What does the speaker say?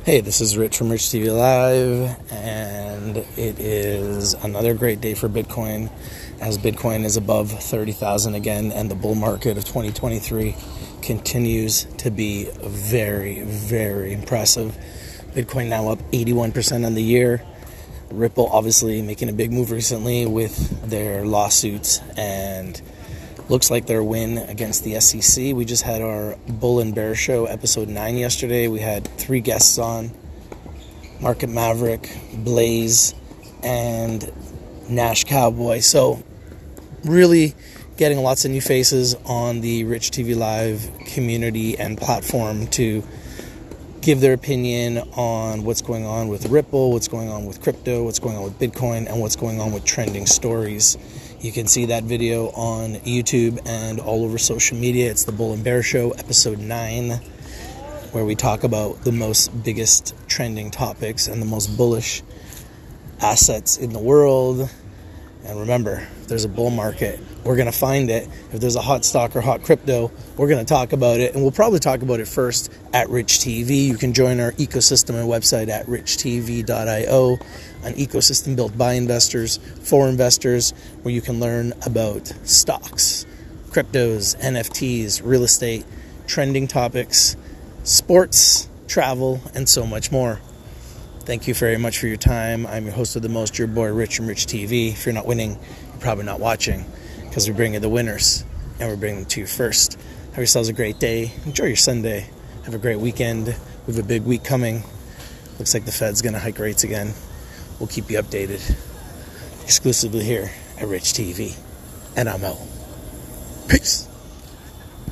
Hey, this is Rich from Rich TV Live, and it is another great day for Bitcoin, as Bitcoin is above 30,000 again, and the bull market of 2023 continues to be very, very impressive. Bitcoin now up 81% on the year. Ripple obviously making a big move recently with their lawsuits, and looks like their win against the SEC. We just had our Bull and Bear Show, episode 9 yesterday. We had 3 guests on: Market Maverick, Blaze, and Nash Cowboy. So really getting lots of new faces on the Rich TV Live community and platform to give their opinion on what's going on with Ripple, what's going on with crypto, what's going on with Bitcoin, and what's going on with trending stories. You can see that video on YouTube and all over social media. It's the Bull and Bear Show, episode 9, where we talk about the biggest trending topics and the most bullish assets in the world. And remember, if there's a bull market, we're going to find it. If there's a hot stock or hot crypto, we're going to talk about it. And we'll probably talk about it first at Rich TV. You can join our ecosystem and website at richtv.io, an ecosystem built by investors for investors, where you can learn about stocks, cryptos, NFTs, real estate, trending topics, sports, travel, and so much more. Thank you very much for your time. I'm your host of the most, your boy Rich from Rich TV. If you're not winning, you're probably not watching, because we're bringing the winners, and we're bringing them to you first. Have yourselves a great day. Enjoy your Sunday. Have a great weekend. We have a big week coming. Looks like the Fed's going to hike rates again. We'll keep you updated exclusively here at Rich TV. And I'm out. Peace.